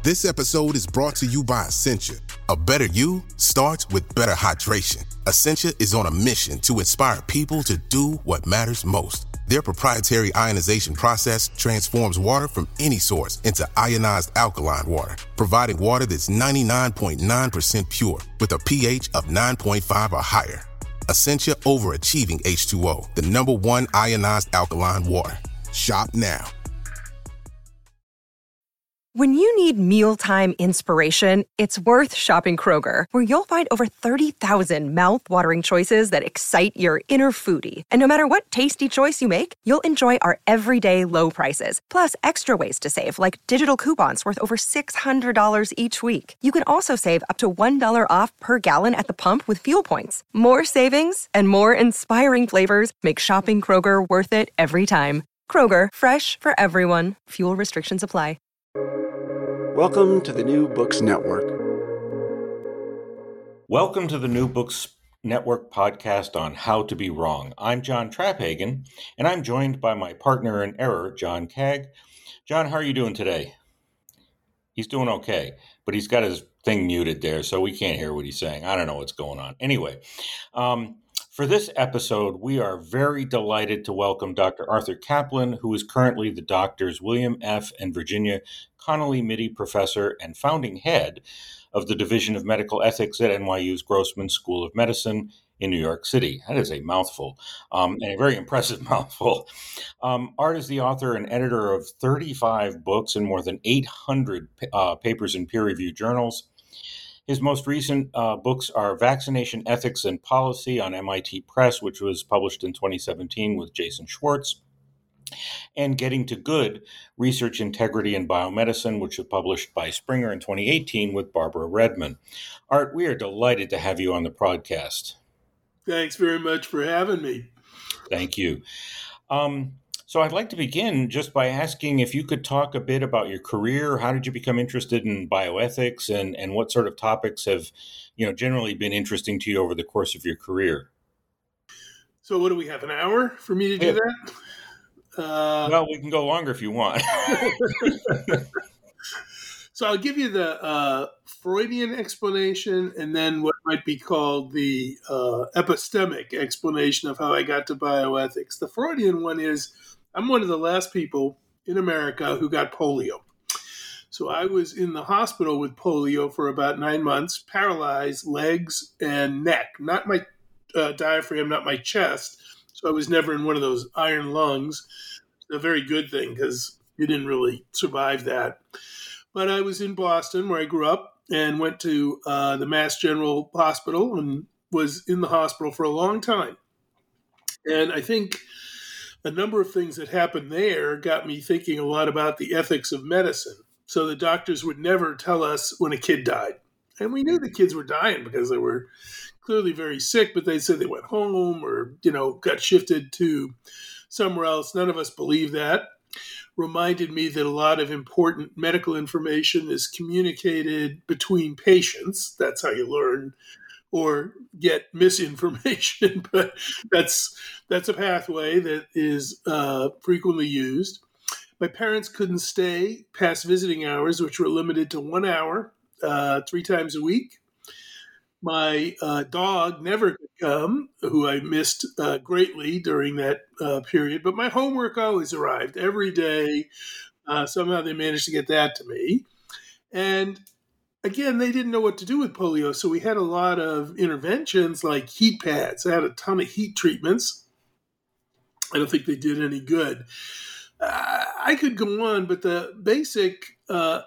This episode is brought to you by Essentia. A better you starts with better hydration. Essentia is on a mission to inspire people to do what matters most. Their proprietary ionization process transforms water from any source into ionized alkaline water, providing water that's 99.9% pure with a pH of 9.5 or higher. Essentia overachieving H2O, the #1 ionized alkaline water. Shop now. When you need mealtime inspiration, it's worth shopping Kroger, where you'll find over 30,000 mouth-watering choices that excite your inner foodie. And no matter what tasty choice you make, you'll enjoy our everyday low prices, plus extra ways to save, like digital coupons worth over $600 each week. You can also save up to $1 off per gallon at the pump with fuel points. More savings and more inspiring flavors make shopping Kroger worth it every time. Kroger, fresh for everyone. Fuel restrictions apply. Welcome to the New Books Network. Welcome to the New Books Network podcast on How to Be Wrong. I'm John Traphagen, and I'm joined by my partner in error, John Cagg. John, how are you doing today? He's doing okay, but he's got his thing muted there, so we can't hear what he's saying. I don't know what's going on. Anyway, for this episode, we are very delighted to welcome Dr. Arthur Caplan, who is currently the doctors William F. and Virginia Connolly Mitty Professor and founding head of the Division of Medical Ethics at NYU's Grossman School of Medicine in New York City. That is a mouthful, and a very impressive mouthful. Art is the author and editor of 35 books and more than 800 papers in peer-reviewed journals. His most recent books are Vaccination Ethics and Policy on MIT Press, which was published in 2017 with Jason Schwartz, and Getting to Good, Research Integrity in Biomedicine, which was published by Springer in 2018 with Barbara Redman. Art, we are delighted to have you on the podcast. Thanks very much for having me. Thank you. So I'd like to begin just by asking if you could talk a bit about your career. How did you become interested in bioethics, and what sort of topics have, generally been interesting to you over the course of your career? So what do we have, an hour for me to do that? Well, we can go longer if you want. So I'll give you the Freudian explanation and then what might be called the epistemic explanation of how I got to bioethics. The Freudian one is, I'm one of the last people in America who got polio. So I was in the hospital with polio for about 9 months, paralyzed legs and neck, not my diaphragm, not my chest. So I was never in one of those iron lungs. A very good thing because you didn't really survive that. But I was in Boston where I grew up and went to the Mass General Hospital and was in the hospital for a long time. And I think a number of things that happened there got me thinking a lot about the ethics of medicine. So the doctors would never tell us when a kid died. And we knew the kids were dying because they were clearly very sick, but they said they went home or, got shifted to somewhere else. None of us believed that. Reminded me that a lot of important medical information is communicated between patients. That's how you learn or get misinformation. But that's a pathway that is frequently used. My parents couldn't stay past visiting hours, which were limited to 1 hour, 3 times a week. My dog never could come, who I missed greatly during that period. But my homework always arrived every day. Somehow they managed to get that to me. And again, they didn't know what to do with polio. So we had a lot of interventions like heat pads. I had a ton of heat treatments. I don't think they did any good. I could go on, but the basic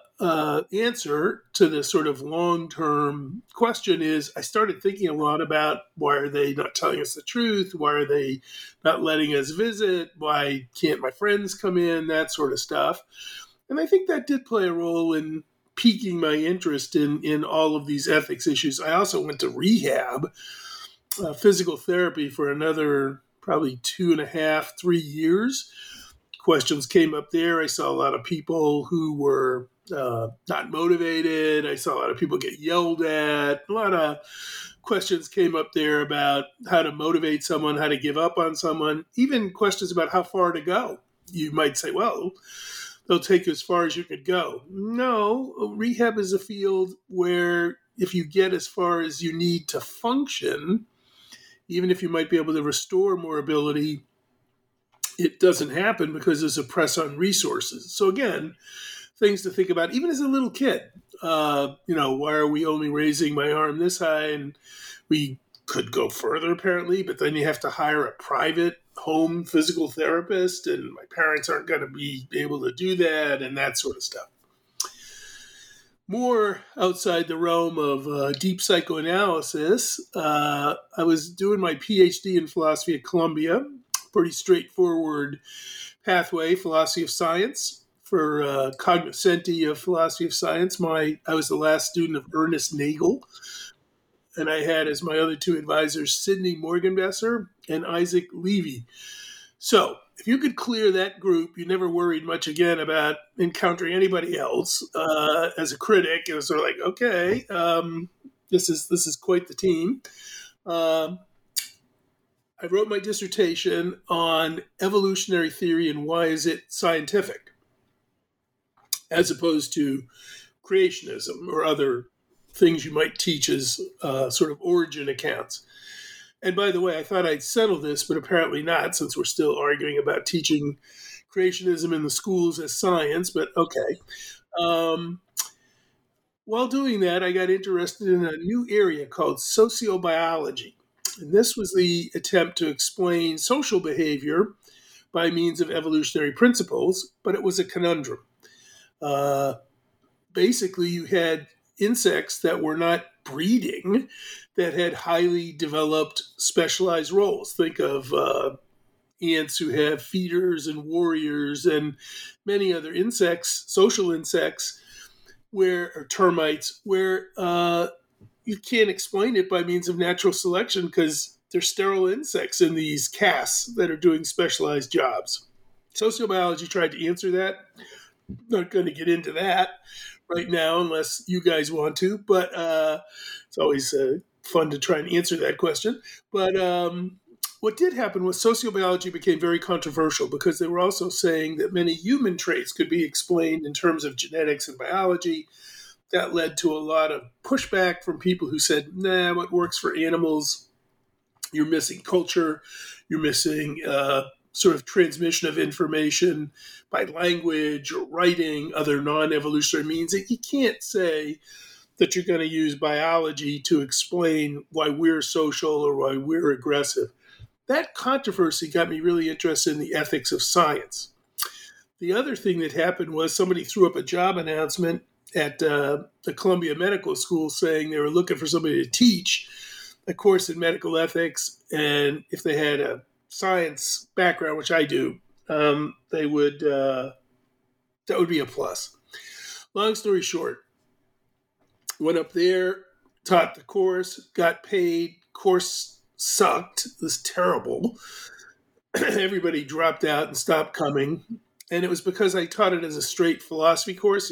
answer to this sort of long-term question is I started thinking a lot about why are they not telling us the truth? Why are they not letting us visit? Why can't my friends come in? That sort of stuff. And I think that did play a role in piquing my interest in all of these ethics issues. I also went to rehab, physical therapy for another probably 2.5, 3 years. Questions came up there. I saw a lot of people who were not motivated. I saw a lot of people get yelled at. A lot of questions came up there about how to motivate someone, how to give up on someone, even questions about how far to go. You might say, well, they'll take you as far as you could go. No, rehab is a field where if you get as far as you need to function, even if you might be able to restore more ability, it doesn't happen because there's a press on resources. So again, things to think about, even as a little kid. Why are we only raising my arm this high? And we could go further, apparently, but then you have to hire a private home physical therapist, and my parents aren't going to be able to do that, and that sort of stuff. More outside the realm of deep psychoanalysis, I was doing my PhD in philosophy at Columbia, pretty straightforward pathway, philosophy of science. For cognoscenti of philosophy of science, I was the last student of Ernest Nagel, and I had as my other two advisors Sidney Morgenbesser and Isaac Levy. So if you could clear that group, you never worried much again about encountering anybody else as a critic. It was sort of like, okay, this is quite the team. I wrote my dissertation on evolutionary theory and why is it scientific, as opposed to creationism or other things you might teach as sort of origin accounts. And by the way, I thought I'd settle this, but apparently not, since we're still arguing about teaching creationism in the schools as science, but okay. While doing that, I got interested in a new area called sociobiology. And this was the attempt to explain social behavior by means of evolutionary principles, but it was a conundrum. Basically, you had insects that were not breeding that had highly developed specialized roles. Think of ants who have feeders and warriors and many other insects, social insects, or termites, where you can't explain it by means of natural selection because they're sterile insects in these castes that are doing specialized jobs. Sociobiology tried to answer that. Not going to get into that right now unless you guys want to, but it's always fun to try and answer that question. But what did happen was sociobiology became very controversial because they were also saying that many human traits could be explained in terms of genetics and biology. That led to a lot of pushback from people who said, nah, what works for animals, you're missing culture, you're missing sort of transmission of information by language or writing, other non-evolutionary means. You can't say that you're going to use biology to explain why we're social or why we're aggressive. That controversy got me really interested in the ethics of science. The other thing that happened was somebody threw up a job announcement at the Columbia Medical School saying they were looking for somebody to teach a course in medical ethics, and if they had a science background, which I do, they would that would be a plus. Long story short, went up there, taught the course, got paid. Course sucked. It was terrible. Everybody dropped out and stopped coming. And it was because I taught it as a straight philosophy course.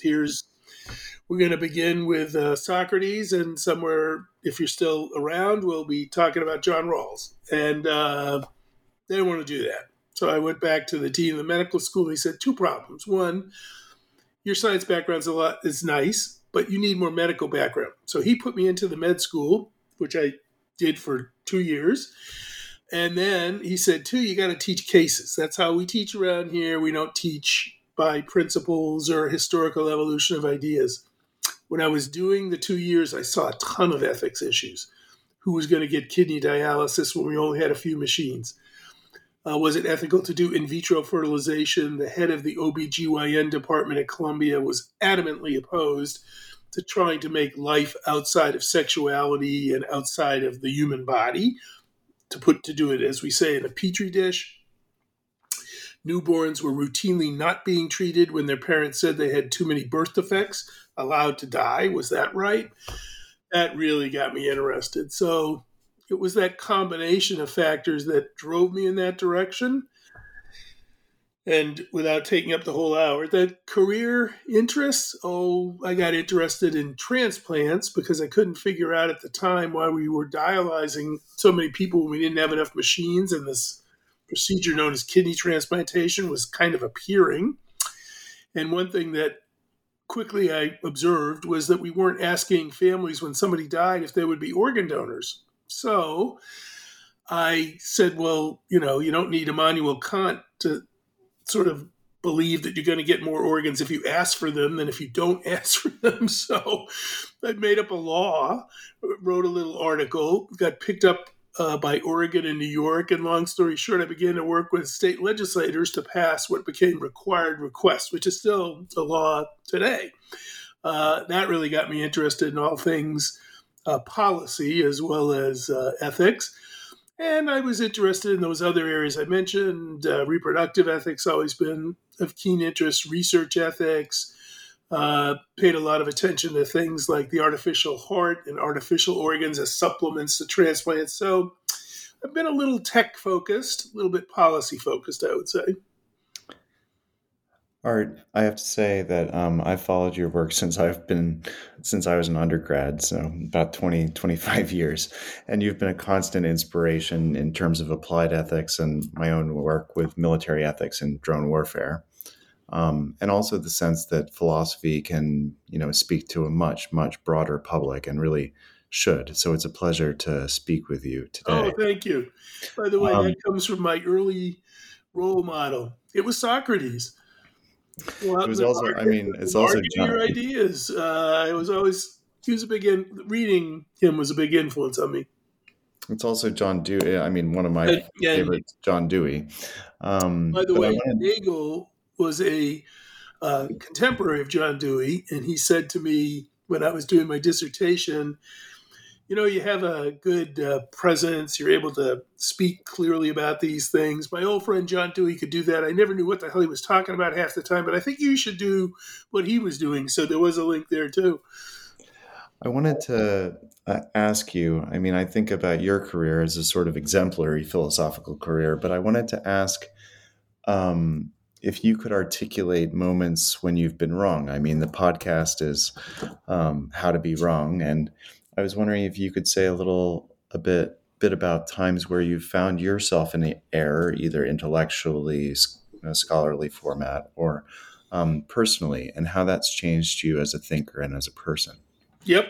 We're going to begin with Socrates, and somewhere, if you're still around, we'll be talking about John Rawls. And they didn't want to do that. So I went back to the dean of the medical school, and he said, two problems. One, your science background is nice, but you need more medical background. So he put me into the med school, which I did for 2 years. And then he said, two, you got to teach cases. That's how we teach around here. We don't teach by principles or historical evolution of ideas. When I was doing the 2 years, I saw a ton of ethics issues. Who was going to get kidney dialysis when we only had a few machines? Was it ethical to do in vitro fertilization? The head of the OBGYN department at Columbia was adamantly opposed to trying to make life outside of sexuality and outside of the human body, to do it, as we say, in a petri dish. Newborns were routinely not being treated when their parents said they had too many birth defects, allowed to die. Was that right? That really got me interested. So it was that combination of factors that drove me in that direction. And without taking up the whole hour, the career interests, I got interested in transplants because I couldn't figure out at the time why we were dialyzing so many people when we didn't have enough machines, and this procedure known as kidney transplantation was kind of appearing. And one thing that quickly I observed was that we weren't asking families when somebody died if they would be organ donors. So I said, well, you don't need Immanuel Kant to sort of believe that you're going to get more organs if you ask for them than if you don't ask for them. So I made up a law, wrote a little article, got picked up by Oregon and New York. And long story short, I began to work with state legislators to pass what became required request, which is still a law today. That really got me interested in all things policy as well as ethics. And I was interested in those other areas I mentioned. Reproductive ethics always been of keen interest, research ethics, paid a lot of attention to things like the artificial heart and artificial organs as supplements to transplants. So I've been a little tech focused, a little bit policy focused, I would say. Art, I have to say that I've followed your work since I was an undergrad, so about 20, 25 years. And you've been a constant inspiration in terms of applied ethics and my own work with military ethics and drone warfare. And also the sense that philosophy can, speak to a much, much broader public and really should. So it's a pleasure to speak with you today. Oh, thank you. By the way, that comes from my early role model. It was Socrates. Well, it was also, it's also John. Your ideas. Reading him was a big influence on me. It's also John Dewey. One of my favorites, John Dewey. By the way, Nagel was a contemporary of John Dewey, and he said to me when I was doing my dissertation, you have a good presence. You're able to speak clearly about these things. My old friend John Dewey could do that. I never knew what the hell he was talking about half the time, but I think you should do what he was doing. So there was a link there too. I wanted to ask you, I think about your career as a sort of exemplary philosophical career, but I wanted to ask if you could articulate moments when you've been wrong. The podcast is How to Be Wrong, and I was wondering if you could say a bit about times where you found yourself in an error, either intellectually, in a scholarly format, or personally, and how that's changed you as a thinker and as a person. Yep.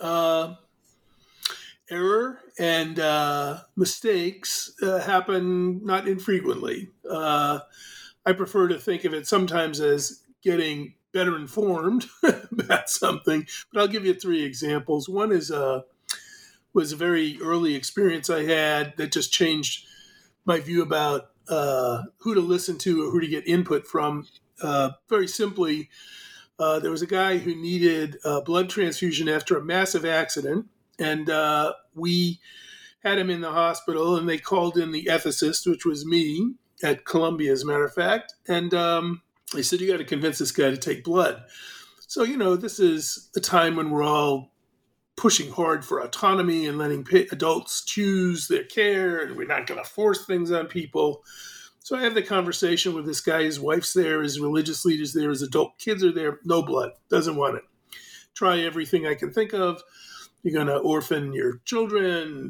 Error and mistakes happen not infrequently. I prefer to think of it sometimes as getting better informed about something, but I'll give you 3 examples. One is was a very early experience I had that just changed my view about who to listen to or who to get input from. Very simply, there was a guy who needed a blood transfusion after a massive accident, and we had him in the hospital, and they called in the ethicist, which was me, at Columbia, as a matter of fact, and they said, you got to convince this guy to take blood. So, this is a time when we're all pushing hard for autonomy and letting adults choose their care, and we're not going to force things on people. So I have the conversation with this guy. His wife's there, his religious leader's there, his adult kids are there. No blood. Doesn't want it. Try everything I can think of. You're going to orphan your children.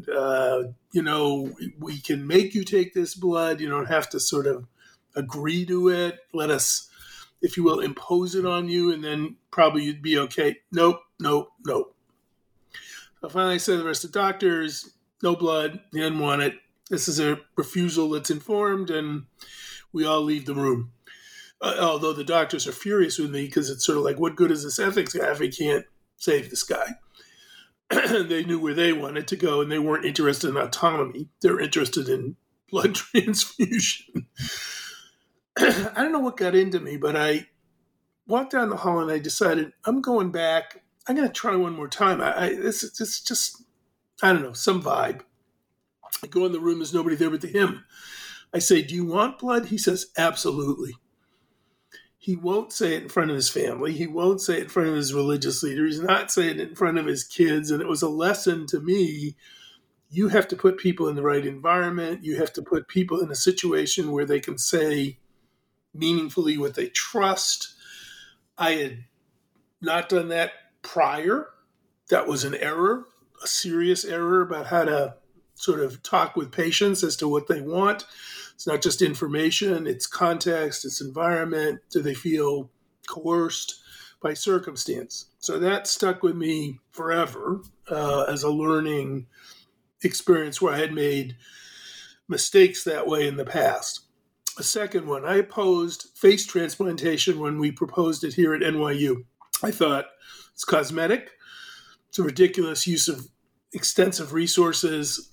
We can make you take this blood. You don't have to sort of agree to it. Let us, if you will, impose it on you, and then probably you'd be okay. Nope. So finally I said to the rest of the doctors, no blood. He didn't want it. This is a refusal that's informed, and we all leave the room. Although the doctors are furious with me because it's sort of like, what good is this ethics guy if he can't save this guy? They knew where they wanted to go, and they weren't interested in autonomy. They're interested in blood transfusion. I don't know what got into me, but I walked down the hall and I decided I'm going back. I'm going to try one more time. It's just, I don't know, some vibe. I go in the room, there's nobody there but him. I say, do you want blood? He says, absolutely. He won't say it in front of his family. He won't say it in front of his religious leader. He's not saying it in front of his kids. And it was a lesson to me. You have to put people in the right environment. You have to put people in a situation where they can say meaningfully what they trust. I had not done that prior. That was an error, a serious error about how to sort of talk with patients as to what they want. It's not just information, it's context, it's environment. Do they feel coerced by circumstance. So that stuck with me forever as a learning experience where I had made mistakes that way in the past. A second one, I opposed face transplantation when we proposed it here at NYU. I thought it's cosmetic. It's a ridiculous use of extensive resources.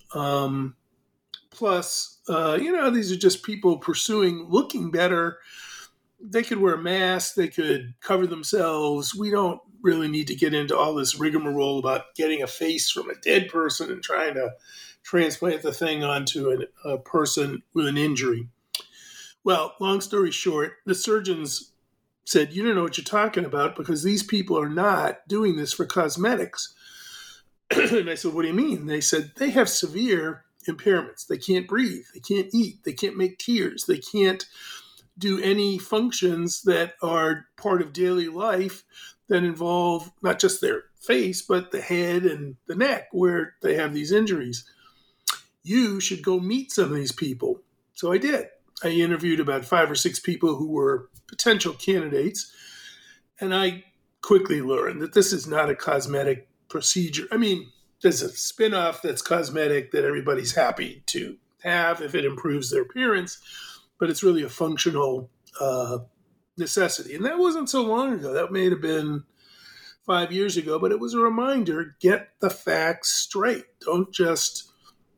Plus, these are just people pursuing looking better. They could wear masks. They could cover themselves. We don't really need to get into all this rigmarole about getting a face from a dead person and trying to transplant the thing onto a person with an injury. Well, long story short, the surgeons said, you don't know what you're talking about because these people are not doing this for cosmetics. And I said, what do you mean? They said they have severe impairments. They can't breathe. They can't eat. They can't make tears. They can't do any functions that are part of daily life that involve not just their face, but the head and the neck where they have these injuries. You should go meet some of these people. So I did. I interviewed about 5 or 6 people who were potential candidates, and I quickly learned that this is not a cosmetic procedure. I mean, there's a spin-off that's cosmetic that everybody's happy to have if it improves their appearance, but it's really a functional necessity. And that wasn't so long ago. That may have been 5 years ago, but it was a reminder, get the facts straight. Don't just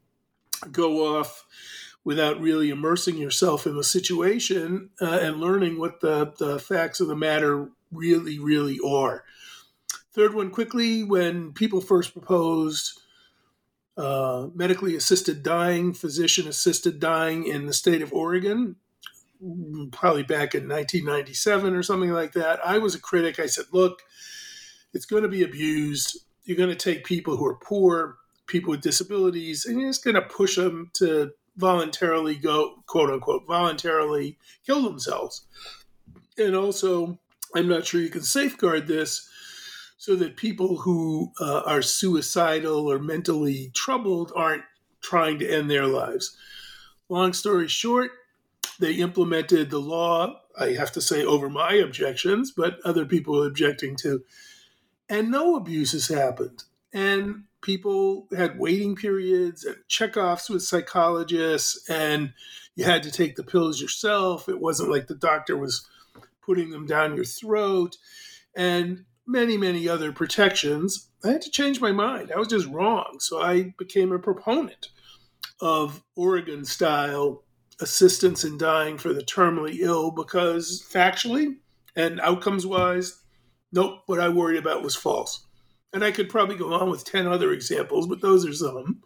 go off without really immersing yourself in the situation and learning what the facts of the matter really, really are. Third one, quickly, when people first proposed medically assisted dying, physician-assisted dying in the state of Oregon, probably back in 1997 or something like that, I was a critic. I said, look, it's going to be abused. You're going to take people who are poor, people with disabilities, and you're just going to push them to voluntarily go, quote unquote, voluntarily kill themselves. And also, I'm not sure you can safeguard this so that people who are suicidal or mentally troubled aren't trying to end their lives. Long story short, they implemented the law, I have to say over my objections, but other people were objecting to, and no abuses happened. And people had waiting periods and checkoffs with psychologists, and you had to take the pills yourself. It wasn't like the doctor was putting them down your throat, and many, many other protections. I had to change my mind. I was just wrong. So I became a proponent of Oregon-style assistance in dying for the terminally ill because factually and outcomes-wise, nope, what I worried about was false. And I could probably go on with 10 other examples, but those are some.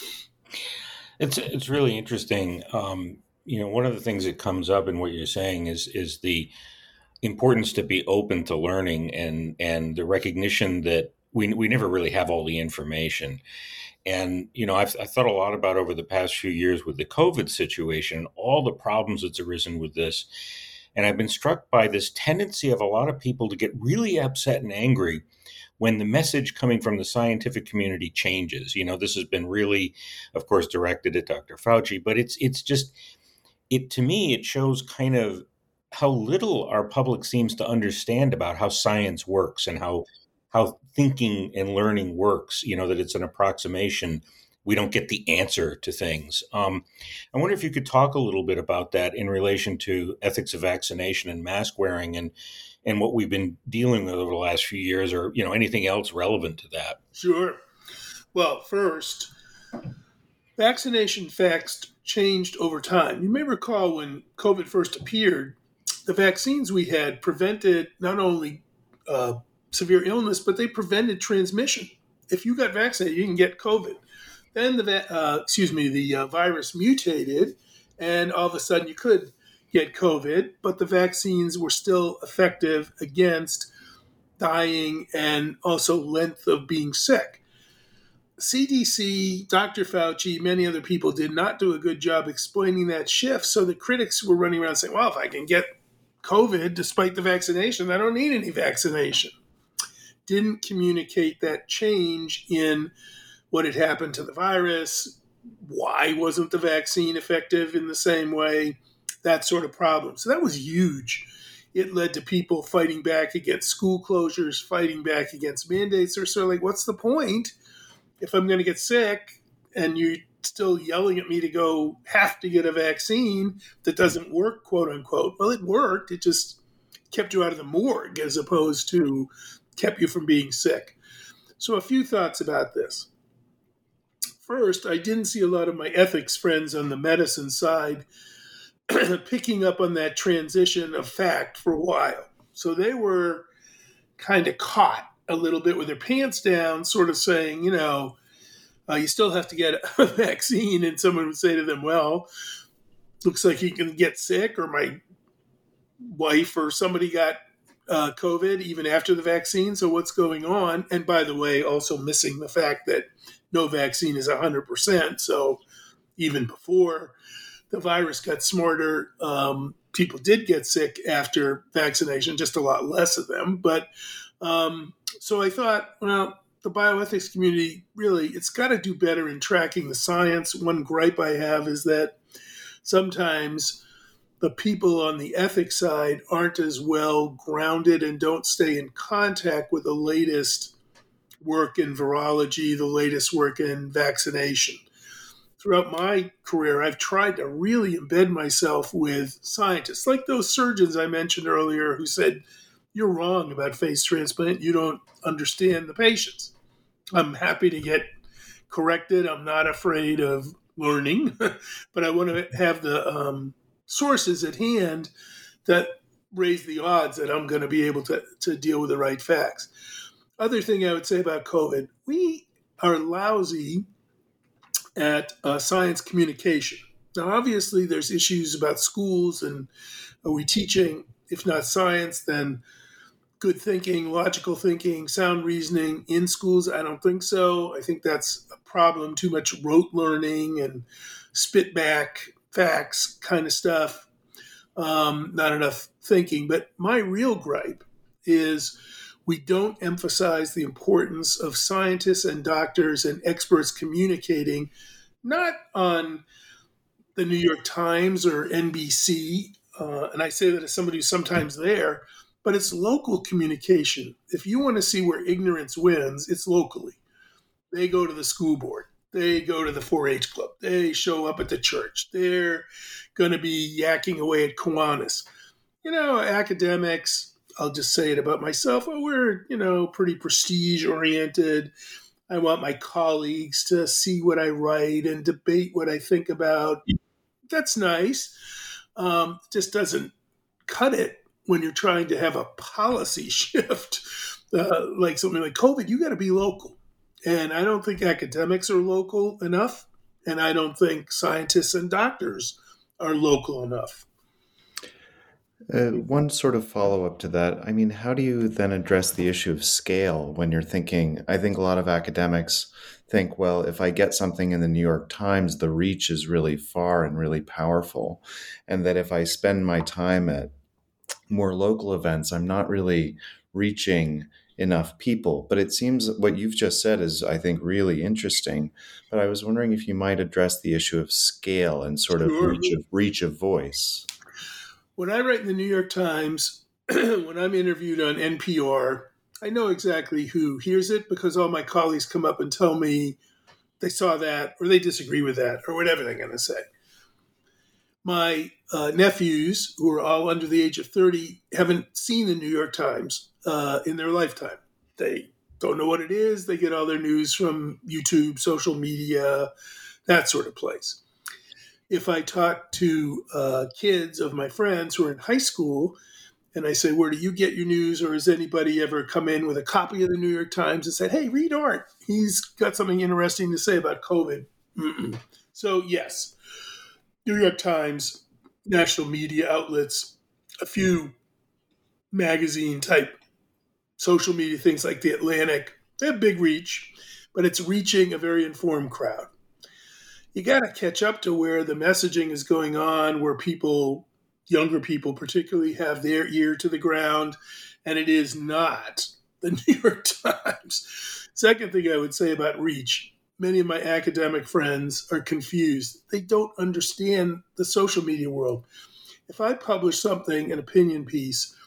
It's really interesting. One of the things that comes up in what you're saying is the importance to be open to learning and the recognition that we never really have all the information. And, I've thought a lot about over the past few years with the COVID situation, all the problems that's arisen with this. And I've been struck by this tendency of a lot of people to get really upset and angry when the message coming from the scientific community changes. This has been really, of course, directed at Dr. Fauci, but it's just, to me, it shows kind of how little our public seems to understand about how science works and how thinking and learning works, that it's an approximation. We don't get the answer to things. I wonder if you could talk a little bit about that in relation to ethics of vaccination and mask wearing and what we've been dealing with over the last few years, or, anything else relevant to that. Sure. Well, first, vaccination facts changed over time. You may recall when COVID first appeared, the vaccines we had prevented not only severe illness, but they prevented transmission. If you got vaccinated, you can get COVID. Then the virus mutated, and all of a sudden you could get COVID, but the vaccines were still effective against dying and also length of being sick. CDC, Dr. Fauci, many other people did not do a good job explaining that shift. So the critics were running around saying, well, if I can get COVID despite the vaccination, I don't need any vaccination. Didn't communicate that change in what had happened to the virus. Why wasn't the vaccine effective in the same way? That sort of problem. So that was huge it led to people fighting back against school closures, fighting back against mandates. They're sort of like, what's the point if I'm going to get sick and you're still yelling at me to have to get a vaccine that doesn't work, quote unquote? Well, it worked. It just kept you out of the morgue as opposed to kept you from being sick. So a few thoughts about this. First, I didn't see a lot of my ethics friends on the medicine side picking up on that transition of fact for a while. So they were kind of caught a little bit with their pants down, sort of saying, you still have to get a vaccine. And someone would say to them, well, looks like you can get sick, or my wife or somebody got COVID even after the vaccine. So what's going on? And by the way, also missing the fact that no vaccine is 100%. So even before the virus got smarter, people did get sick after vaccination, just a lot less of them. But so I thought, well, the bioethics community, really, it's got to do better in tracking the science. One gripe I have is that sometimes the people on the ethics side aren't as well grounded and don't stay in contact with the latest work in virology, the latest work in vaccination. Throughout my career, I've tried to really embed myself with scientists, like those surgeons I mentioned earlier who said, you're wrong about face transplant. You don't understand the patients. I'm happy to get corrected. I'm not afraid of learning, but I want to have the sources at hand that raise the odds that I'm going to be able to deal with the right facts. Other thing I would say about COVID, we are lousy at science communication. Now, obviously, there's issues about schools, and are we teaching, if not science, then good thinking, logical thinking, sound reasoning in schools? I don't think so. I think that's a problem. Too much rote learning and spit back facts kind of stuff. Not enough thinking. But my real gripe is we don't emphasize the importance of scientists and doctors and experts communicating, not on the New York Times or NBC, and I say that as somebody who's sometimes there, but it's local communication. If you want to see where ignorance wins, it's locally. They go to the school board. They go to the 4-H club. They show up at the church. They're going to be yakking away at Kiwanis. Academics, I'll just say it about myself, we're, pretty prestige-oriented. I want my colleagues to see what I write and debate what I think about. That's nice. Just doesn't cut it when you're trying to have a policy shift, like something like COVID. You got to be local. And I don't think academics are local enough. And I don't think scientists and doctors are local enough. One sort of follow-up to that, how do you then address the issue of scale when you're thinking, I think a lot of academics think, well, if I get something in the New York Times, the reach is really far and really powerful. And that if I spend my time at more local events, I'm not really reaching enough people. But it seems what you've just said is, I think, really interesting. But I was wondering if you might address the issue of scale and sort of reach of voice. When I write in the New York Times, when I'm interviewed on NPR, I know exactly who hears it because all my colleagues come up and tell me they saw that or they disagree with that or whatever they're going to say. My nephews, who are all under the age of 30, haven't seen the New York Times in their lifetime. They don't know what it is. They get all their news from YouTube, social media, that sort of place. If I talk to kids of my friends who are in high school and I say, where do you get your news? Or has anybody ever come in with a copy of the New York Times and said, hey, read Art. He's got something interesting to say about COVID. So yes, New York Times, national media outlets, a few magazine type social media things like The Atlantic, they have big reach, but it's reaching a very informed crowd. You got to catch up to where the messaging is going on, where people, younger people particularly, have their ear to the ground, and it is not the New York Times. Second thing I would say about reach, many of my academic friends are confused. They don't understand the social media world. If I publish something, an opinion piece,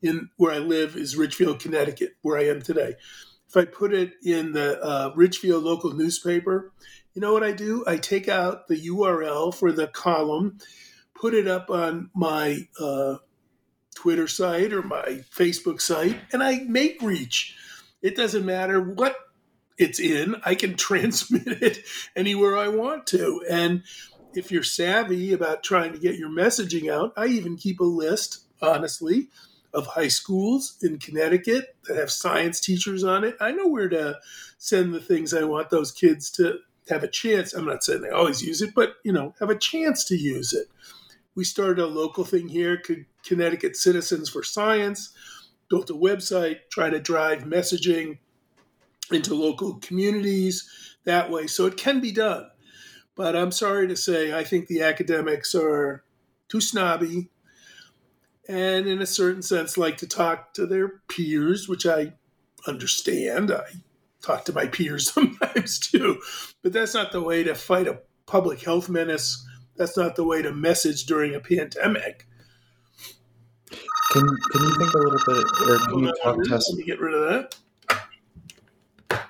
in where I live is Ridgefield, Connecticut, where I am today. If I put it in the Ridgefield local newspaper, you know what I do? I take out the URL for the column, put it up on my Twitter site or my Facebook site, and I make reach. It doesn't matter what it's in. I can transmit it anywhere I want to. And if you're savvy about trying to get your messaging out, I even keep a list, honestly, of high schools in Connecticut that have science teachers on it. I know where to send the things I want those kids to have a chance. I'm not saying they always use it, but, have a chance to use it. We started a local thing here, Connecticut Citizens for Science, built a website, try to drive messaging into local communities that way. So it can be done. But I'm sorry to say, I think the academics are too snobby and in a certain sense like to talk to their peers, which I understand. I talk to my peers sometimes too. But that's not the way to fight a public health menace. That's not the way to message during a pandemic. Can you think a little bit, or can you talk to us? Let me get rid of that.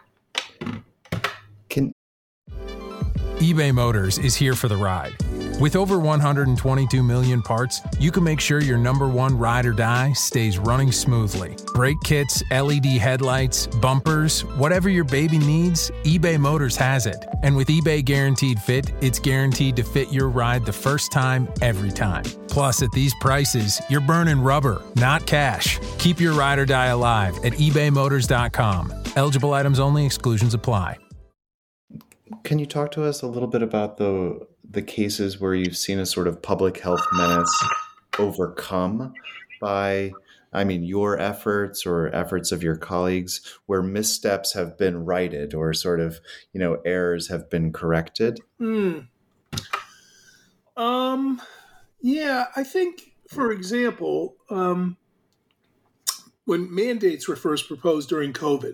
eBay Motors is here for the ride. With over 122 million parts, you can make sure your number one ride or die stays running smoothly. Brake kits, LED headlights, bumpers, whatever your baby needs, eBay Motors has it. And with eBay Guaranteed Fit, it's guaranteed to fit your ride the first time, every time. Plus, at these prices, you're burning rubber, not cash. Keep your ride or die alive at ebaymotors.com. Eligible items only. Exclusions apply. Can you talk to us a little bit about the cases where you've seen a sort of public health menace overcome by, your efforts or efforts of your colleagues, where missteps have been righted or sort of, errors have been corrected? Yeah, I think, for example, when mandates were first proposed during COVID,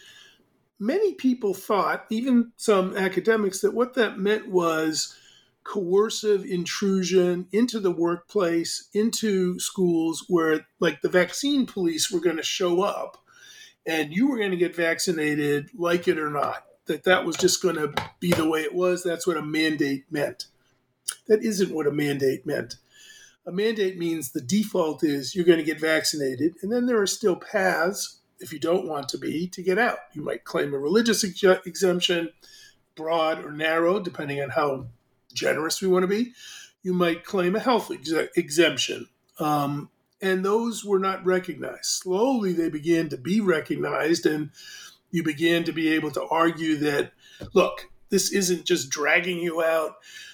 many people thought, even some academics, that what that meant was coercive intrusion into the workplace, into schools, where like the vaccine police were going to show up and you were going to get vaccinated, like it or not, that was just going to be the way it was. That's what a mandate meant. That isn't what a mandate meant. A mandate means the default is you're going to get vaccinated, and then there are still paths, if you don't want to be, to get out. You might claim a religious exemption, broad or narrow, depending on how generous we want to be. You might claim a health exemption. And those were not recognized. Slowly, they began to be recognized, and you began to be able to argue that, look, this isn't just dragging you out,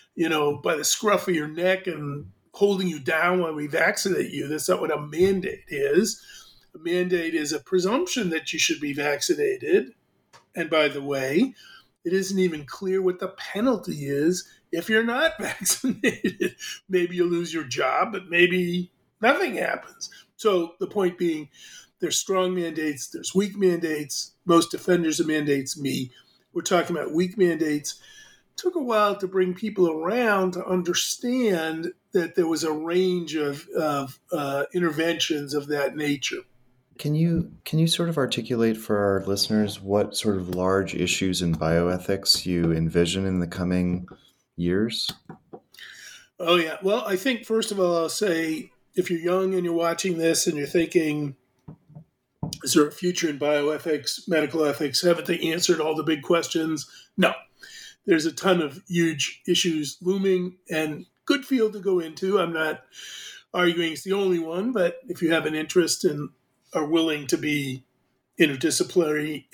by the scruff of your neck and holding you down while we vaccinate you. That's not what a mandate is. A mandate is a presumption that you should be vaccinated. And by the way, it isn't even clear what the penalty is if you're not vaccinated. Maybe you lose your job, but maybe nothing happens. So the point being, there's strong mandates, there's weak mandates. Most defenders of mandates, me, we're talking about weak mandates. It took a while to bring people around to understand that there was a range of interventions of that nature. Can you sort of articulate for our listeners what sort of large issues in bioethics you envision in the coming years? Oh, yeah. Well, I think, first of all, I'll say, if you're young and you're watching this and you're thinking, is there a future in bioethics, medical ethics? Haven't they answered all the big questions? No. There's a ton of huge issues looming and good field to go into. I'm not arguing it's the only one, but if you have an interest and are willing to be interdisciplinary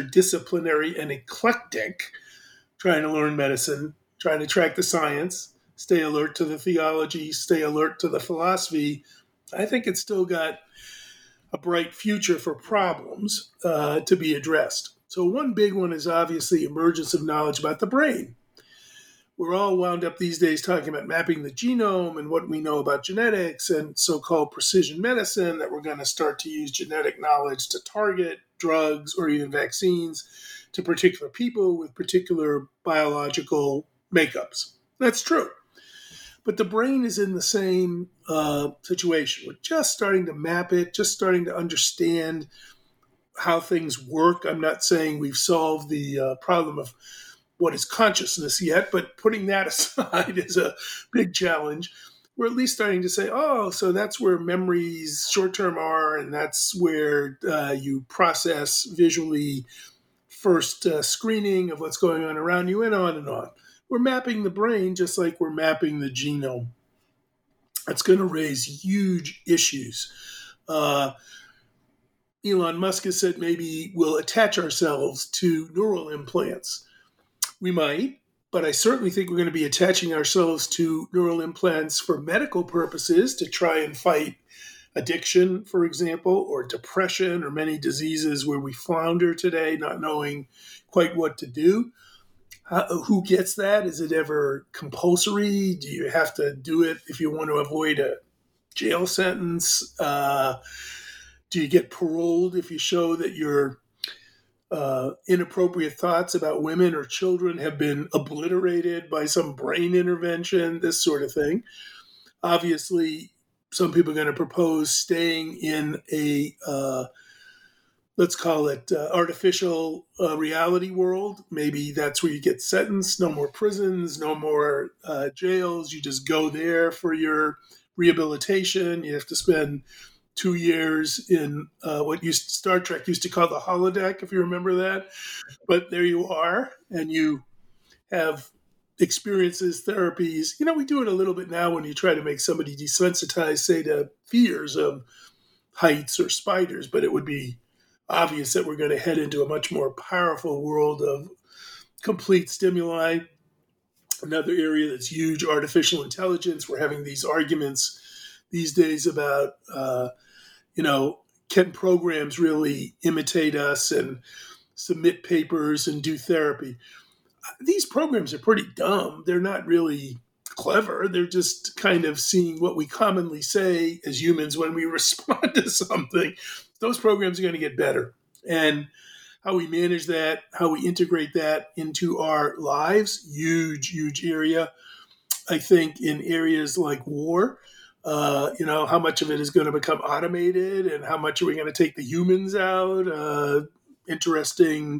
and eclectic, trying to learn medicine, trying to track the science, stay alert to the theology, stay alert to the philosophy, I think it's still got a bright future for problems to be addressed. So one big one is obviously emergence of knowledge about the brain. We're all wound up these days talking about mapping the genome and what we know about genetics and so-called precision medicine, that we're going to start to use genetic knowledge to target drugs or even vaccines to particular people with particular biological makeups. That's true. But the brain is in the same situation. We're just starting to map it, just starting to understand how things work. I'm not saying we've solved the problem of what is consciousness yet, but putting that aside is a big challenge. We're at least starting to say, oh, so that's where memories short-term are, and that's where you process visually first screening of what's going on around you, and on and on. We're mapping the brain just like we're mapping the genome. That's going to raise huge issues. Elon Musk has said maybe we'll attach ourselves to neural implants. We might, but I certainly think we're going to be attaching ourselves to neural implants for medical purposes to try and fight addiction, for example, or depression, or many diseases where we flounder today, not knowing quite what to do. Who gets that? Is it ever compulsory? Do you have to do it if you want to avoid a jail sentence? Do you get paroled if you show that your inappropriate thoughts about women or children have been obliterated by some brain intervention? This sort of thing. Obviously, some people are going to propose staying in a let's call it artificial reality world. Maybe that's where you get sentenced. No more prisons, no more jails. You just go there for your rehabilitation. You have to spend 2 years in what Star Trek used to call the holodeck, if you remember that. But there you are, and you have experiences, therapies. You know, we do it a little bit now when you try to make somebody desensitized, say, to fears of heights or spiders, but it would be obvious that we're going to head into a much more powerful world of complete stimuli. Another area that's huge, artificial intelligence. We're having these arguments these days about, can programs really imitate us and submit papers and do therapy? These programs are pretty dumb. They're not really clever. They're just kind of seeing what we commonly say as humans when we respond to something. Those programs are going to get better. And how we manage that, how we integrate that into our lives, huge, huge area. I think in areas like war, how much of it is going to become automated and how much are we going to take the humans out? Interesting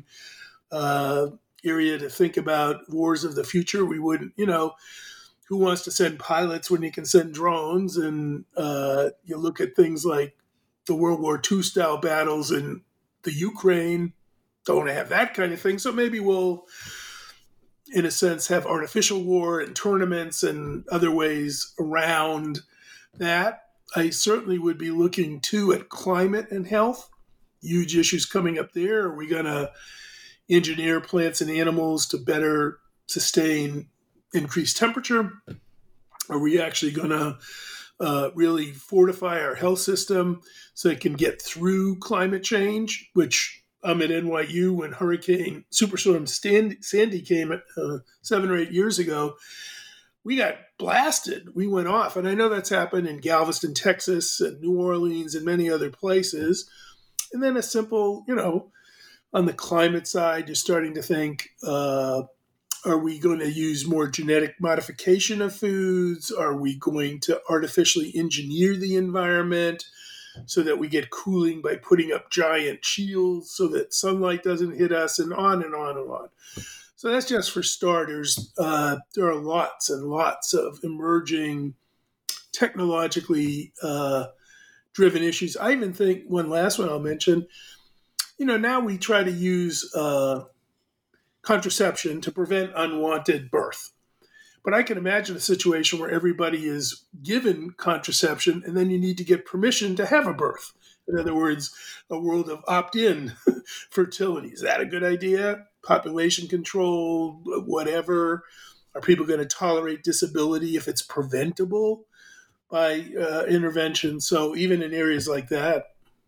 area to think about wars of the future. We wouldn't, who wants to send pilots when you can send drones? And you look at things like the World War II style battles in the Ukraine, don't have that kind of thing. So maybe we'll, in a sense, have artificial war and tournaments and other ways around that. I certainly would be looking too at climate and health. Huge issues coming up there. Are we going to engineer plants and animals to better sustain increased temperature? Are we actually going to really fortify our health system so it can get through climate change, which I'm at NYU when Superstorm Sandy came 7 or 8 years ago. We got blasted. We went off. And I know that's happened in Galveston, Texas, and New Orleans and many other places. And then a simple, on the climate side, you're starting to think, are we going to use more genetic modification of foods? Are we going to artificially engineer the environment so that we get cooling by putting up giant shields so that sunlight doesn't hit us, and on and on and on? So that's just for starters. There are lots and lots of emerging technologically driven issues. I even think one last one I'll mention, now we try to use contraception to prevent unwanted birth. But I can imagine a situation where everybody is given contraception and then you need to get permission to have a birth. In other words, a world of opt-in fertility. Is that a good idea? Population control, whatever. Are people going to tolerate disability if it's preventable by intervention? So even in areas like that.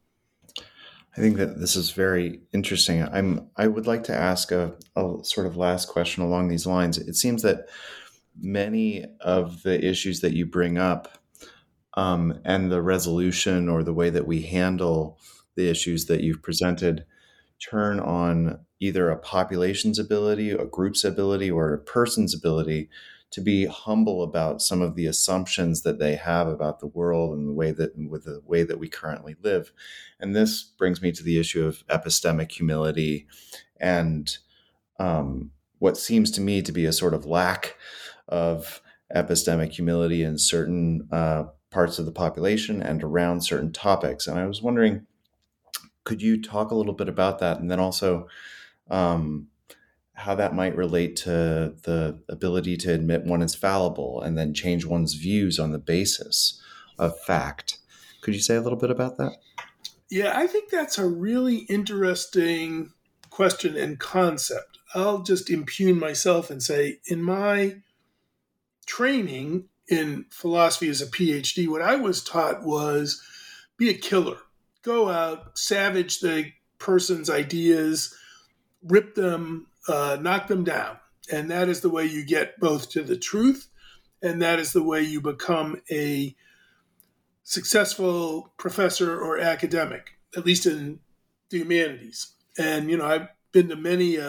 I think that this is very interesting. I would like to ask a sort of last question along these lines. It seems that many of the issues that you bring up and the resolution or the way that we handle the issues that you've presented turn on either a population's ability, a group's ability, or a person's ability to be humble about some of the assumptions that they have about the world and the way that we currently live. And this brings me to the issue of epistemic humility and what seems to me to be a sort of lack of epistemic humility in certain parts of the population and around certain topics. And I was wondering, could you talk a little bit about that? And then also how that might relate to the ability to admit one is fallible and then change one's views on the basis of fact. Could you say a little bit about that? Yeah, I think that's a really interesting question and concept. I'll just impugn myself and say, in my training in philosophy as a PhD, what I was taught was be a killer. Go out, savage the person's ideas, rip them, knock them down. And that is the way you get both to the truth, and that is the way you become a successful professor or academic, at least in the humanities. And, I've been to many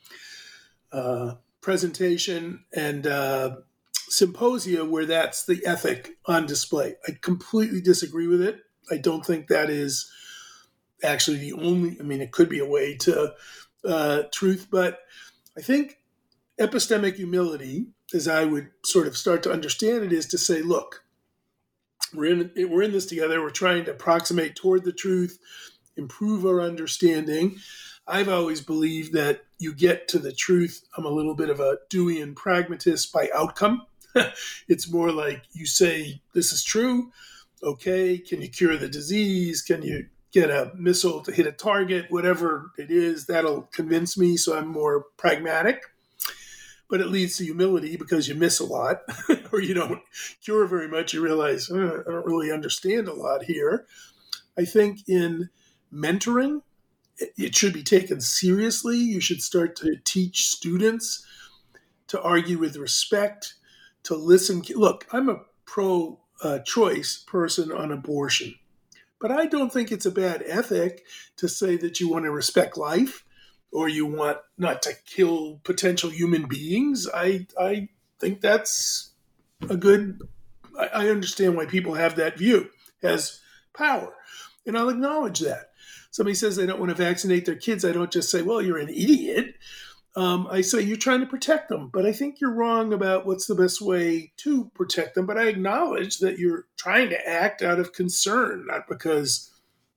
presentation and symposia where that's the ethic on display. I completely disagree with it. I don't think that is actually the only, it could be a way to truth, but I think epistemic humility, as I would sort of start to understand it, is to say, look, we're in this together. We're trying to approximate toward the truth, improve our understanding. I've always believed that you get to the truth. I'm a little bit of a Deweyan pragmatist by outcome. It's more like you say, this is true. Okay, can you cure the disease? Can you get a missile to hit a target? Whatever it is, that'll convince me. So I'm more pragmatic. But it leads to humility because you miss a lot or you don't cure very much. You realize, I don't really understand a lot here. I think in mentoring, it should be taken seriously. You should start to teach students to argue with respect, to listen. Look, I'm a pro-choice person on abortion, but I don't think it's a bad ethic to say that you want to respect life or you want not to kill potential human beings. I think that's a good, I understand why people have that view as power, and I'll acknowledge that. Somebody says they don't want to vaccinate their kids. I don't just say, well, you're an idiot. I say you're trying to protect them, but I think you're wrong about what's the best way to protect them. But I acknowledge that you're trying to act out of concern, not because,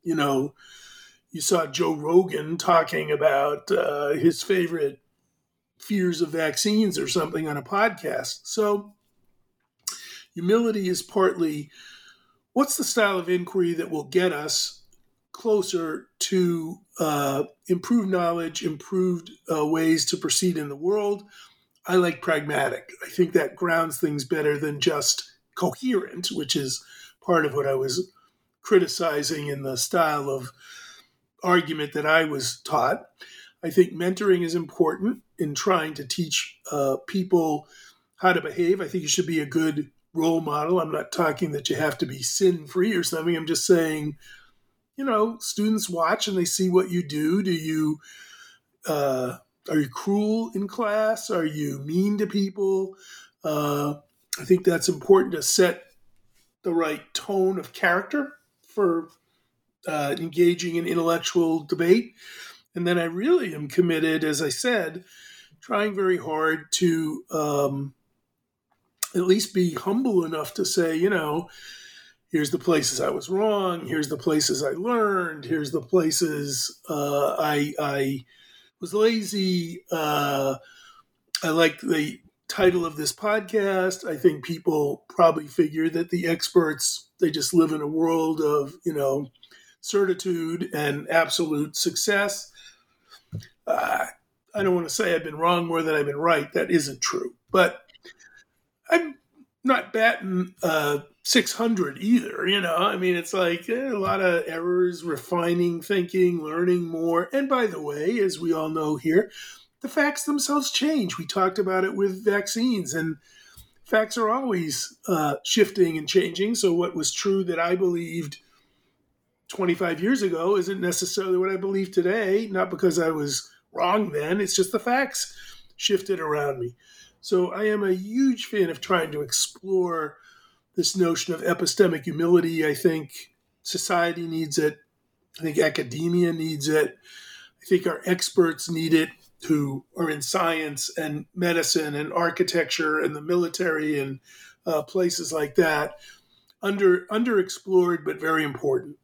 you saw Joe Rogan talking about his favorite fears of vaccines or something on a podcast. So humility is partly what's the style of inquiry that will get us closer to improved knowledge, improved ways to proceed in the world. I like pragmatic. I think that grounds things better than just coherent, which is part of what I was criticizing in the style of argument that I was taught. I think mentoring is important in trying to teach people how to behave. I think you should be a good role model. I'm not talking that you have to be sin-free or something. I'm just saying, students watch and they see what you do. Are you cruel in class? Are you mean to people? I think that's important to set the right tone of character for engaging in intellectual debate. And then I really am committed, as I said, trying very hard to at least be humble enough to say, here's the places I was wrong. Here's the places I learned. Here's the places I was lazy. I like the title of this podcast. I think people probably figure that the experts, they just live in a world of, certitude and absolute success. I don't want to say I've been wrong more than I've been right. That isn't true. But I'm not batting 600 either, it's like a lot of errors, refining thinking, learning more. And by the way, as we all know here, the facts themselves change. We talked about it with vaccines, and facts are always shifting and changing. So what was true that I believed 25 years ago isn't necessarily what I believe today, not because I was wrong then. It's just the facts shifted around me. So I am a huge fan of trying to explore this notion of epistemic humility. I think society needs it. I think academia needs it. I think our experts need it who are in science and medicine and architecture and the military and places like that. Underexplored, but very important.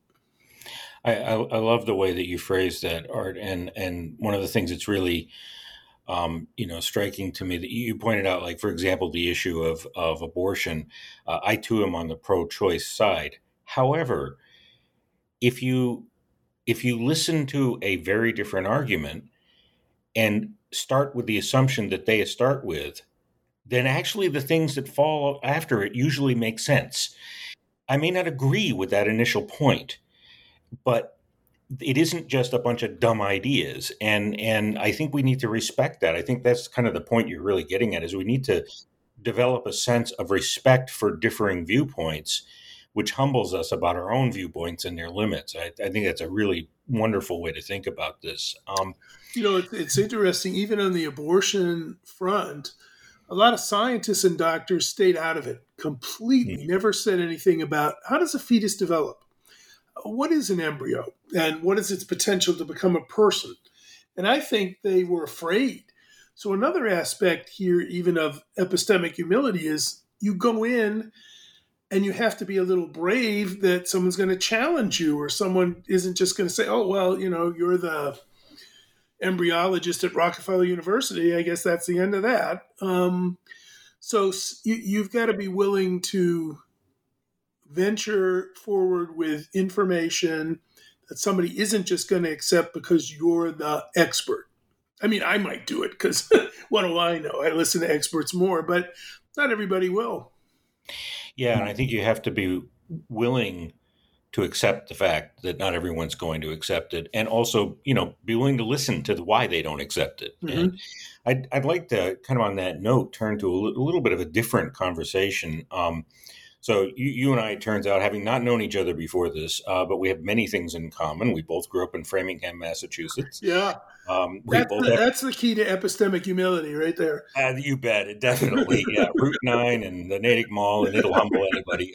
I love the way that you phrased that, Art, and one of the things that's really striking to me that you pointed out, like, for example, the issue of abortion. I too am on the pro-choice side. However, if you listen to a very different argument and start with the assumption that they start with, then actually the things that fall after it usually make sense. I may not agree with that initial point, but it isn't just a bunch of dumb ideas. And I think we need to respect that. I think that's kind of the point you're really getting at, is we need to develop a sense of respect for differing viewpoints, which humbles us about our own viewpoints and their limits. I think that's a really wonderful way to think about this. It's interesting, even on the abortion front, a lot of scientists and doctors stayed out of it completely, never said anything about how does a fetus develop? What is an embryo? And what is its potential to become a person? And I think they were afraid. So another aspect here, even of epistemic humility, is you go in and you have to be a little brave that someone's going to challenge you, or someone isn't just going to say, oh, well, you're the embryologist at Rockefeller University. I guess that's the end of that. So you've got to be willing to venture forward with information that somebody isn't just going to accept because you're the expert. I mean, I might do it because what do I know? I listen to experts more, but not everybody will. Yeah, and I think you have to be willing to accept the fact that not everyone's going to accept it, and also, be willing to listen to why they don't accept it. Mm-hmm. And I'd like to, kind of on that note, turn to a little bit of a different conversation. So you and I, it turns out, having not known each other before this, but we have many things in common. We both grew up in Framingham, Massachusetts. Yeah. That's the key to epistemic humility right there. You bet. It definitely. Yeah. Route 9 and the Natick Mall, and it'll humble anybody.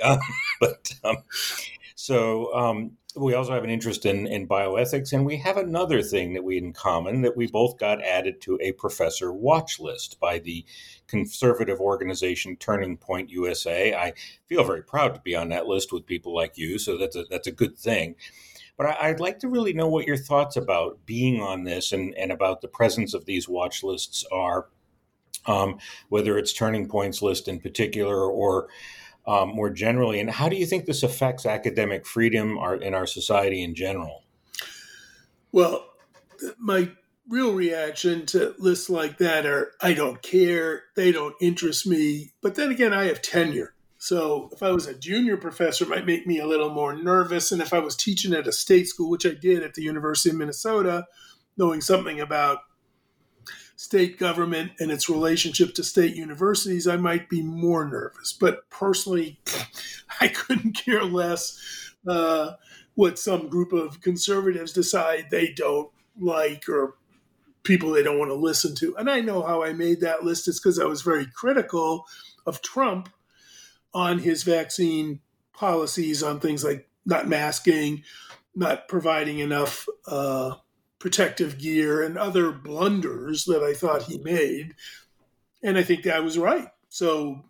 So we also have an interest in bioethics, and we have another thing that we in common, that we both got added to a professor watch list by the conservative organization Turning Point USA. I feel very proud to be on that list with people like you, so that's a good thing. But I'd like to really know what your thoughts about being on this and about the presence of these watch lists are, whether it's Turning Point's list in particular or more generally. And how do you think this affects academic freedom in our society in general? Well, my real reaction to lists like that are, I don't care, they don't interest me. But then again, I have tenure. So if I was a junior professor, it might make me a little more nervous. And if I was teaching at a state school, which I did at the University of Minnesota, knowing something about state government and its relationship to state universities, I might be more nervous. But personally, I couldn't care less what some group of conservatives decide they don't like, or people they don't want to listen to. And I know how I made that list. It's because I was very critical of Trump on his vaccine policies, on things like not masking, not providing enough protective gear, and other blunders that I thought he made. And I think that was right. So,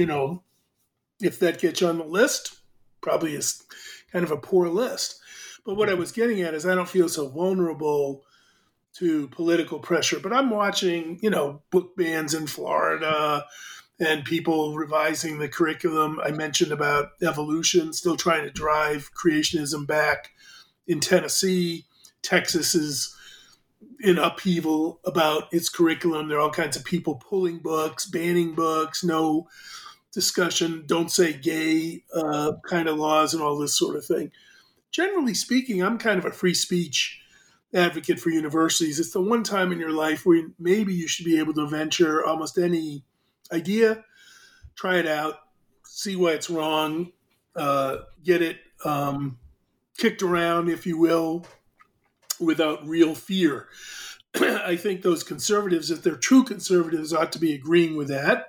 if that gets you on the list, probably is kind of a poor list. But what I was getting at is I don't feel so vulnerable to political pressure. But I'm watching, book bans in Florida and people revising the curriculum. I mentioned about evolution, still trying to drive creationism back in Tennessee. Texas is in upheaval about its curriculum. There are all kinds of people pulling books, banning books, no discussion, don't say gay kind of laws and all this sort of thing. Generally speaking, I'm kind of a free speech advocate for universities. It's the one time in your life where maybe you should be able to venture almost any idea, try it out, see why it's wrong, get it kicked around, if you will, without real fear. I think those conservatives, if they're true conservatives, ought to be agreeing with that.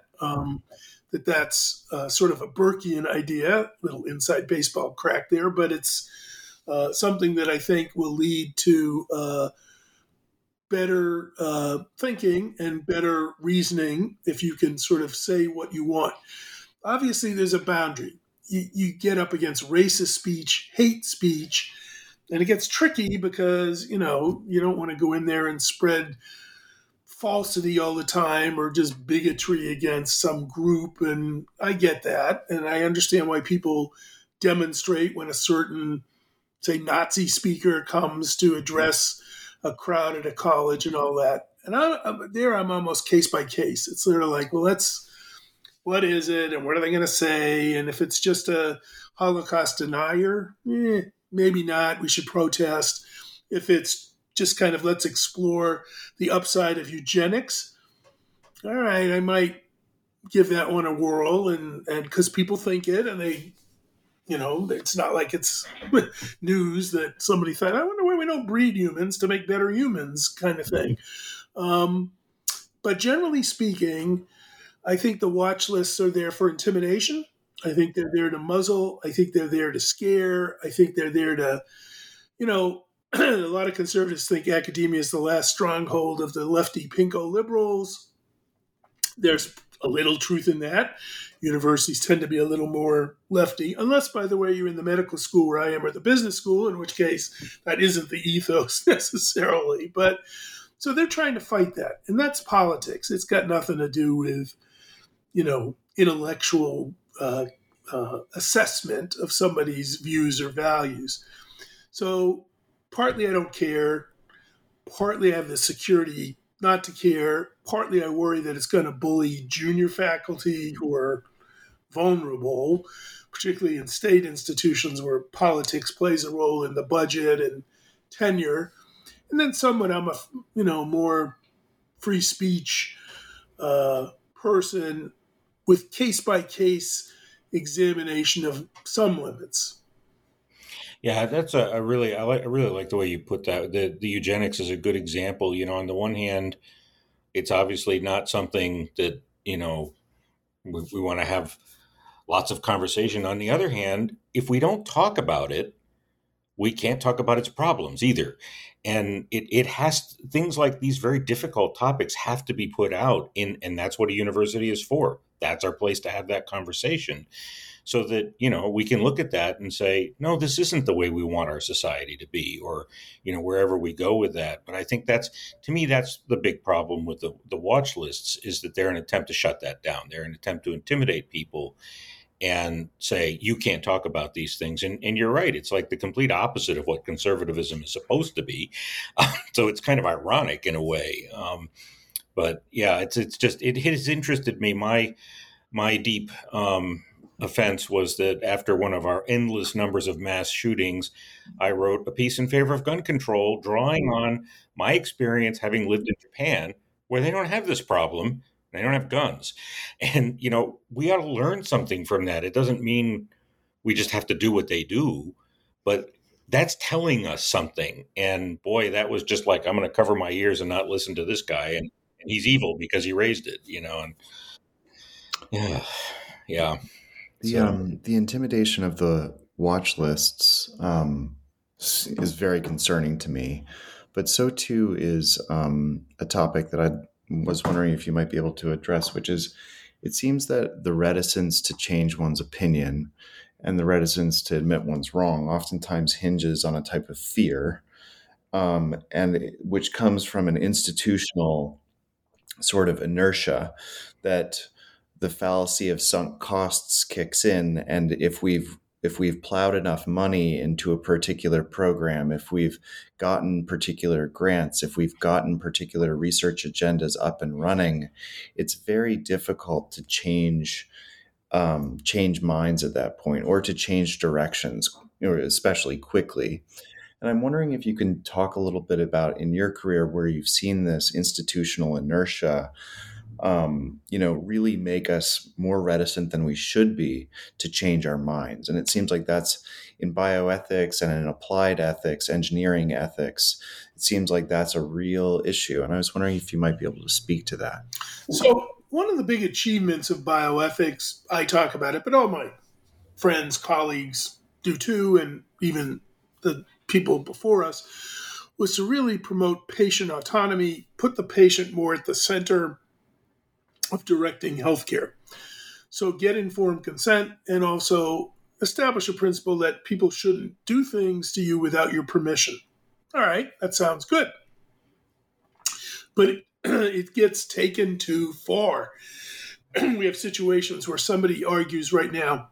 That's sort of a Burkean idea, little inside baseball crack there, but it's something that I think will lead to better thinking and better reasoning if you can sort of say what you want. Obviously, there's a boundary. You get up against racist speech, hate speech, and it gets tricky because, you don't want to go in there and spread falsity all the time or just bigotry against some group. And I get that. And I understand why people demonstrate when a certain, say, Nazi speaker comes to address a crowd at a college and all that. And I'm almost case by case. It's sort of like, well, what is it? And what are they going to say? And if it's just a Holocaust denier, maybe not. We should protest. If it's just kind of let's explore the upside of eugenics, all right, I might give that one a whirl. And because people think it, and they, it's not like it's news that somebody thought, I wonder why we don't breed humans to make better humans kind of thing. But generally speaking, I think the watch lists are there for intimidation. I think they're there to muzzle. I think they're there to scare. I think they're there to, a lot of conservatives think academia is the last stronghold of the lefty pinko liberals. There's a little truth in that. Universities tend to be a little more lefty, unless, by the way, you're in the medical school where I am or the business school, in which case that isn't the ethos necessarily. But so they're trying to fight that. And that's politics. It's got nothing to do with, intellectual assessment of somebody's views or values. So partly I don't care. Partly I have the security not to care. Partly I worry that it's going to bully junior faculty who are vulnerable, particularly in state institutions where politics plays a role in the budget and tenure. And then somewhat I'm a more free speech person with case-by-case examination of some limits. Yeah, that's I really like the way you put that. The eugenics is a good example. On the one hand, it's obviously not something that we want to have lots of conversation. On the other hand, if we don't talk about it, we can't talk about its problems either. And it has things like these very difficult topics have to be put out and that's what a university is for. That's our place to have that conversation so that, we can look at that and say, no, this isn't the way we want our society to be, or, wherever we go with that. But I think that's the big problem with the watch lists is that they're an attempt to shut that down. They're an attempt to intimidate people and say, you can't talk about these things. And you're right. It's like the complete opposite of what conservatism is supposed to be. So it's kind of ironic in a way. But yeah, it's just, it has interested me. My deep offense was that after one of our endless numbers of mass shootings, I wrote a piece in favor of gun control, drawing on my experience having lived in Japan, where they don't have this problem. They don't have guns. And, we ought to learn something from that. It doesn't mean we just have to do what they do, but that's telling us something. And boy, that was just like, I'm going to cover my ears and not listen to this guy. And he's evil because he raised it, and yeah. The intimidation of the watch lists is very concerning to me, but so too is a topic that I was wondering if you might be able to address, which is it seems that the reticence to change one's opinion and the reticence to admit one's wrong oftentimes hinges on a type of fear, and which comes from an institutional sort of inertia that the fallacy of sunk costs kicks in. And if we've plowed enough money into a particular program, if we've gotten particular grants, if we've gotten particular research agendas up and running, it's very difficult to change minds at that point or to change directions, especially quickly. And I'm wondering if you can talk a little bit about in your career where you've seen this institutional inertia, really make us more reticent than we should be to change our minds. And it seems like that's in bioethics and in applied ethics, engineering ethics. It seems like that's a real issue. And I was wondering if you might be able to speak to that. So one of the big achievements of bioethics, I talk about it, but all my friends, colleagues do too, and even the people before us, was to really promote patient autonomy, put the patient more at the center of directing healthcare. So get informed consent, and also establish a principle that people shouldn't do things to you without your permission. All right, that sounds good. But it gets taken too far. We have situations where somebody argues right now,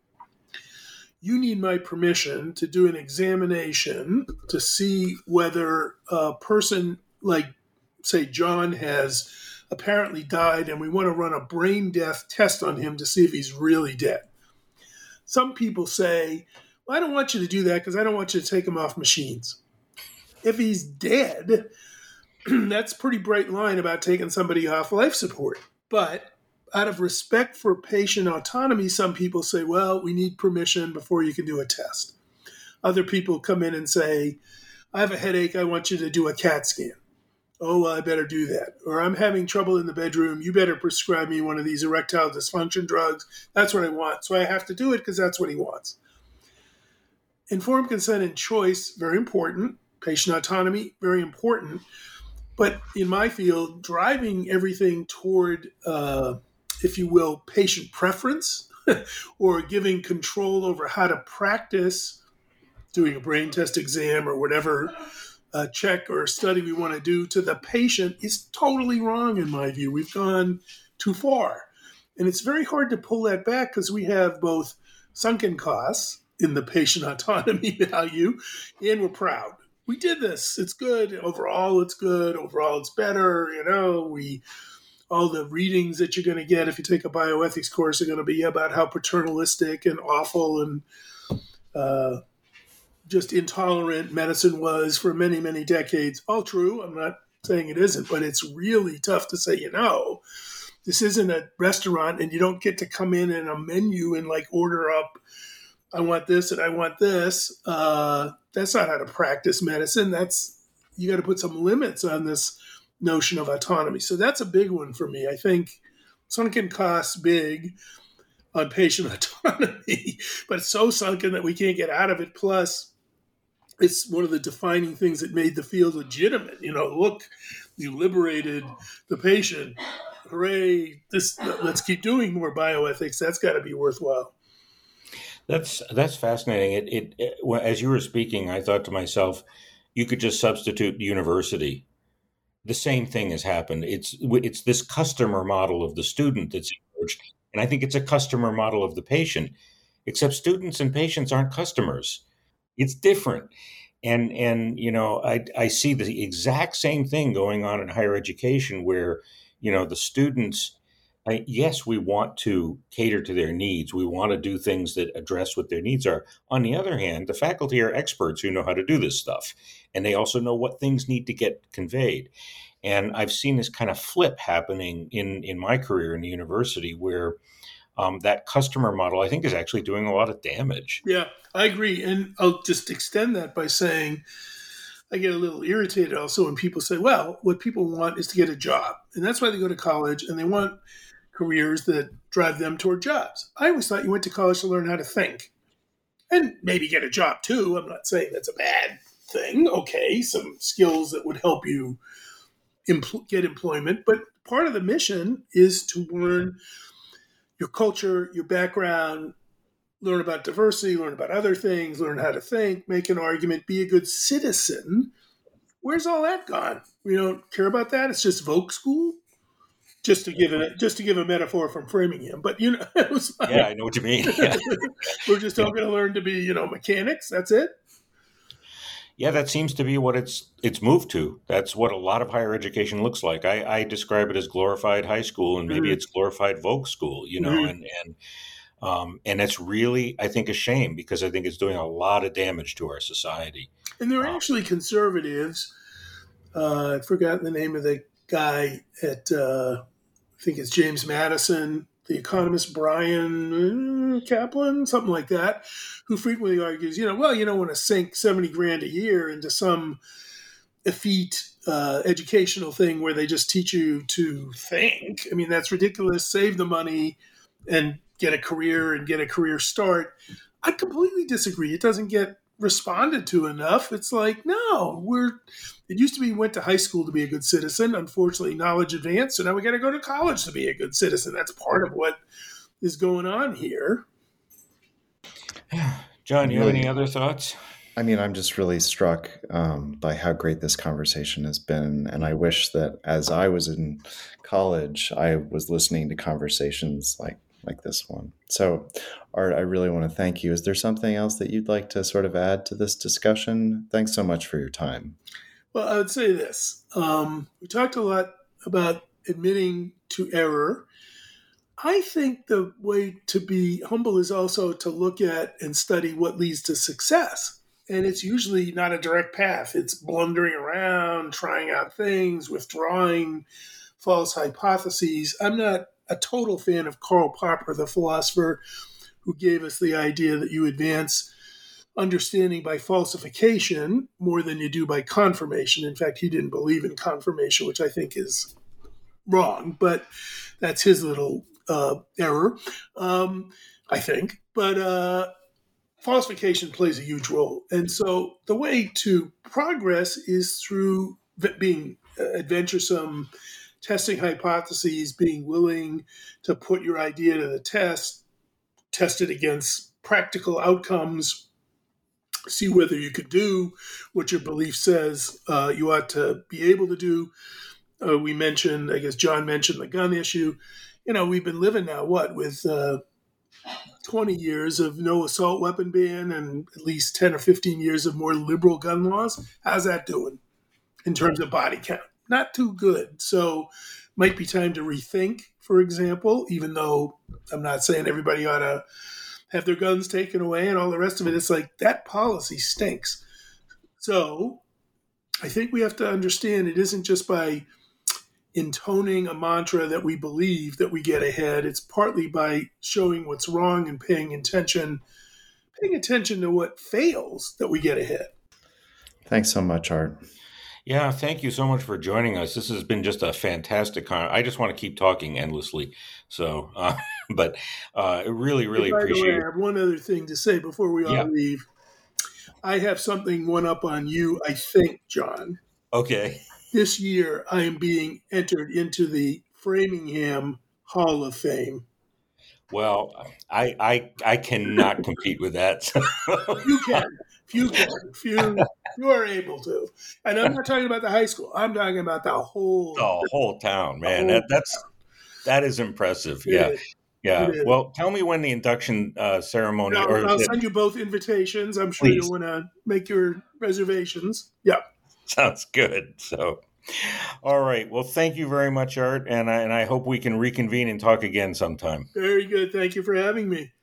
you need my permission to do an examination to see whether a person like, say, John has apparently died, and we want to run a brain death test on him to see if he's really dead. Some people say, well, I don't want you to do that because I don't want you to take him off machines. If he's dead, that's a pretty bright line about taking somebody off life support. But out of respect for patient autonomy, some people say, well, we need permission before you can do a test. Other people come in and say, I have a headache, I want you to do a CAT scan. Oh, well, I better do that. Or I'm having trouble in the bedroom, you better prescribe me one of these erectile dysfunction drugs. That's what I want. So I have to do it because that's what he wants. Informed consent and choice, very important. Patient autonomy, very important. But in my field, driving everything toward, if you will, patient preference or giving control over how to practice doing a brain test exam or whatever check or study we want to do to the patient is totally wrong in my view. We've gone too far. And it's very hard to pull that back because we have both sunken costs in the patient autonomy value, and we're proud. We did this. It's good. Overall, it's good. Overall, it's better. All the readings that you're going to get if you take a bioethics course are going to be about how paternalistic and awful and just intolerant medicine was for many, many decades. All true. I'm not saying it isn't, but it's really tough to say, this isn't a restaurant and you don't get to come in a menu and order up, I want this and I want this. That's not how to practice medicine. You got to put some limits on this notion of autonomy. So that's a big one for me. I think sunken costs big on patient autonomy, but it's so sunken that we can't get out of it. Plus, it's one of the defining things that made the field legitimate. Look, you liberated the patient. Hooray! Let's keep doing more bioethics. That's got to be worthwhile. That's fascinating. As you were speaking, I thought to myself, you could just substitute university. The same thing has happened. It's this customer model of the student that's emerged, and I think it's a customer model of the patient. Except students and patients aren't customers. It's different, and I see the exact same thing going on in higher education, where the students. Yes, we want to cater to their needs. We want to do things that address what their needs are. On the other hand, the faculty are experts who know how to do this stuff, and they also know what things need to get conveyed. And I've seen this kind of flip happening in my career in the university, where that customer model, I think, is actually doing a lot of damage. Yeah, I agree. And I'll just extend that by saying I get a little irritated also when people say, well, what people want is to get a job. And that's why they go to college, and they want careers that drive them toward jobs. I always thought you went to college to learn how to think and maybe get a job too. I'm not saying that's a bad thing. Okay, some skills that would help you get employment. But part of the mission is to learn your culture, your background, learn about diversity, learn about other things, learn how to think, make an argument, be a good citizen. Where's all that gone? We don't care about that. It's just Voc school. Just to give a metaphor from Framingham, but it was like, yeah, I know what you mean. Yeah. We're just all going to learn to be, mechanics. That's it. Yeah, that seems to be what it's moved to. That's what a lot of higher education looks like. I describe it as glorified high school, and maybe it's glorified Voc school. And it's really, I think, a shame, because I think it's doing a lot of damage to our society. And there are actually conservatives. I've forgotten the name of the guy at think it's James Madison, the economist Brian Kaplan, something like that, who frequently argues, well, you don't want to sink 70 grand a year into some effete educational thing where they just teach you to think. I mean, that's ridiculous. Save the money and get a career start. I completely disagree. It doesn't get responded to enough. It's like, no, it used to be went to high school to be a good citizen. Unfortunately, knowledge advanced, so now we got to go to college to be a good citizen. That's part of what is going on here. John, you have any other thoughts? I mean, I'm just really struck by how great this conversation has been. And I wish that as I was in college, I was listening to conversations like this one. So, Art, I really want to thank you. Is there something else that you'd like to sort of add to this discussion? Thanks so much for your time. Well, I would say this. We talked a lot about admitting to error. I think the way to be humble is also to look at and study what leads to success. And it's usually not a direct path. It's blundering around, trying out things, withdrawing false hypotheses. I'm not a total fan of Karl Popper, the philosopher who gave us the idea that you advance understanding by falsification more than you do by confirmation. In fact, he didn't believe in confirmation, which I think is wrong, but that's his little error, I think. But falsification plays a huge role. And so the way to progress is through being adventuresome, testing hypotheses, being willing to put your idea to the test it against practical outcomes, see whether you could do what your belief says you ought to be able to do. We mentioned, I guess John mentioned the gun issue. We've been living now, with 20 years of no assault weapon ban and at least 10 or 15 years of more liberal gun laws. How's that doing in terms of body count? Not too good. So might be time to rethink, for example, even though I'm not saying everybody ought to have their guns taken away and all the rest of it. It's like that policy stinks. So I think we have to understand it isn't just by intoning a mantra that we believe that we get ahead. It's partly by showing what's wrong and paying attention to what fails that we get ahead. Thanks so much, Art. Yeah, thank you so much for joining us. This has been just a fantastic I just want to keep talking endlessly. So, but really appreciate it. I have one other thing to say before we all leave. I have something one up on you, I think, John. Okay. This year, I am being entered into the Framingham Hall of Fame. Well, I cannot compete with that. You can. If you are able to. And I'm not talking about the high school. I'm talking about the whole town, man. That is impressive. Yeah. Well, tell me when the induction ceremony. I'll send you both invitations. I'm sure you'll want to make your reservations. Yeah. Sounds good. So, all right. Well, thank you very much, Art, and I hope we can reconvene and talk again sometime. Very good. Thank you for having me.